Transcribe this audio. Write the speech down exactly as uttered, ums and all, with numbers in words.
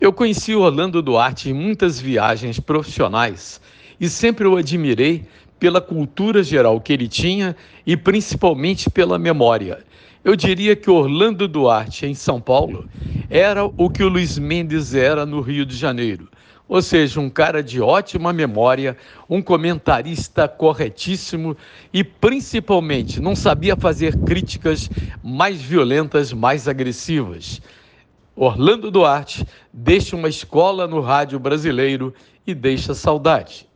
Eu conheci Orlando Duarte em muitas viagens profissionais e sempre o admirei pela cultura geral que ele tinha e principalmente pela memória. Eu diria que Orlando Duarte, em São Paulo, era o que o Luiz Mendes era no Rio de Janeiro. Ou seja, um cara de ótima memória, um comentarista corretíssimo e, principalmente, não sabia fazer críticas mais violentas, mais agressivas. Orlando Duarte deixa uma escola no rádio brasileiro e deixa saudade.